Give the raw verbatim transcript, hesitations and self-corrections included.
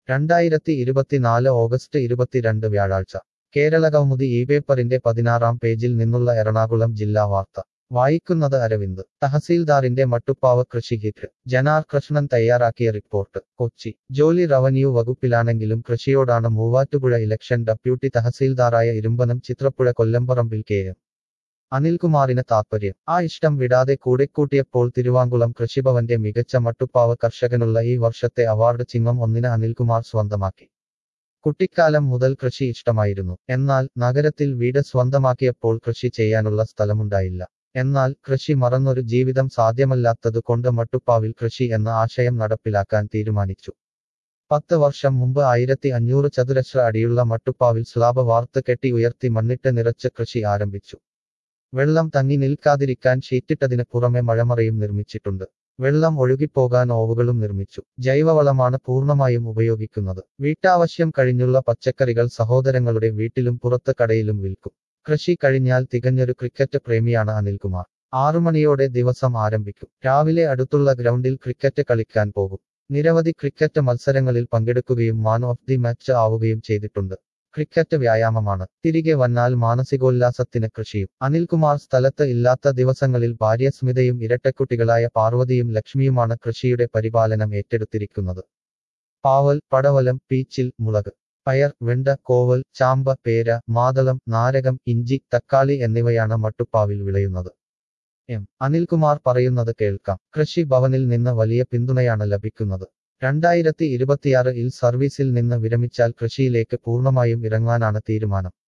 രണ്ടായിരത്തി ഇരുപത്തിനാല് ഓഗസ്റ്റ് ഇരുപത്തിരണ്ട് വ്യാഴാഴ്ച കേരളകൗമുദി ഈ പേപ്പറിന്റെ പതിനാറാം പേജിൽ നിന്നുള്ള എറണാകുളം ജില്ലാ വാർത്ത വായിക്കുന്നത് അരവിന്ദ്. തഹസീൽദാറിന്റെ മട്ടുപ്പാവ് കൃഷി ഹിറ്റ്. ജനാർ കൃഷ്ണൻ തയ്യാറാക്കിയ റിപ്പോർട്ട്. കൊച്ചി. ജോലി റവന്യൂ വകുപ്പിലാണെങ്കിലും കൃഷിയോടാണ് മൂവാറ്റുപുഴ ഇലക്ഷൻ ഡെപ്യൂട്ടി തഹസീൽദാറായ ഇരുമ്പനം ചിത്രപ്പുഴ കൊല്ലംപറമ്പിൽ കെ എം അനിൽകുമാറിന് താത്പര്യം. ആ ഇഷ്ടം വിടാതെ കൂടെക്കൂട്ടിയപ്പോൾ തിരുവാങ്കുളം കൃഷിഭവന്റെ മികച്ച മട്ടുപ്പാവ് കർഷകനുള്ള ഈ വർഷത്തെ അവാർഡ് ചിങ്ങം ഒന്നിന് അനിൽകുമാർ സ്വന്തമാക്കി. കുട്ടിക്കാലം മുതൽ കൃഷി ഇഷ്ടമായിരുന്നു. എന്നാൽ നഗരത്തിൽ വീട് സ്വന്തമാക്കിയപ്പോൾ കൃഷി ചെയ്യാനുള്ള സ്ഥലമുണ്ടായില്ല. എന്നാൽ കൃഷി മറന്നൊരു ജീവിതം സാധ്യമല്ലാത്തതു കൊണ്ട് മട്ടുപ്പാവിൽ കൃഷി എന്ന ആശയം നടപ്പിലാക്കാൻ തീരുമാനിച്ചു. പത്ത് വർഷം മുമ്പ് ആയിരത്തി അഞ്ഞൂറ് ചതുരശ്ര അടിയുള്ള മട്ടുപ്പാവിൽ സ്ലാബ് വാർത്ത് കെട്ടി ഉയർത്തി മണ്ണിട്ട് നിറച്ച് കൃഷി ആരംഭിച്ചു. വെള്ളം തങ്ങി നിൽക്കാതിരിക്കാൻ ഷീറ്റിട്ടതിന് പുറമെ മഴമറയും നിർമ്മിച്ചിട്ടുണ്ട്. വെള്ളം ഒഴുകിപ്പോകാൻ ഓവുകളും നിർമ്മിച്ചു. ജൈവവളമാണ് പൂർണ്ണമായും ഉപയോഗിക്കുന്നത്. വീട്ടാവശ്യം കഴിഞ്ഞുള്ള പച്ചക്കറികൾ സഹോദരങ്ങളുടെ വീട്ടിലും പുറത്ത് കടയിലും വിൽക്കും. കൃഷി കഴിഞ്ഞാൽ തികഞ്ഞൊരു ക്രിക്കറ്റ് പ്രേമിയാണ് അനിൽകുമാർ. ആറുമണിയോടെ ദിവസം ആരംഭിക്കും. രാവിലെ അടുത്തുള്ള ഗ്രൗണ്ടിൽ ക്രിക്കറ്റ് കളിക്കാൻ പോകും. നിരവധി ക്രിക്കറ്റ് മത്സരങ്ങളിൽ പങ്കെടുക്കുകയും മാൻ ഓഫ് ദി മാച്ച് ആവുകയും ചെയ്തിട്ടുണ്ട്. ക്രിക്കറ്റ് വ്യായാമമാണ്. തിരികെ വന്നാൽ മാനസികോല്ലാസത്തിന് കൃഷിയും. അനിൽകുമാർ സ്ഥലത്ത് ഇല്ലാത്ത ദിവസങ്ങളിൽ ഭാര്യ സ്മിതയും ഇരട്ടക്കുട്ടികളായ പാർവതിയും ലക്ഷ്മിയുമാണ് കൃഷിയുടെ പരിപാലനം ഏറ്റെടുത്തിരിക്കുന്നത്. പാവൽ, പടവലം, പീച്ചിൽ, മുളക്, പയർ, വെണ്ട, കോവൽ, ചാമ്പ, പേര, മാതളം, നാരകം, ഇഞ്ചി, തക്കാളി എന്നിവയാണ് മട്ടുപ്പാവിൽ വിളയുന്നത്. എം അനിൽകുമാർ പറയുന്നത് കേൾക്കാം. കൃഷി ഭവനിൽ നിന്ന് വലിയ പിന്തുണയാണ് ലഭിക്കുന്നത്. രണ്ടായിരത്തി ഇരുപത്തിയാറ് ഇൽ സർവീസിൽ നിന്ന് വിരമിച്ചാൽ കൃഷിയിലേക്ക് പൂർണ്ണമായും ഇറങ്ങാനാണ് തീരുമാനം.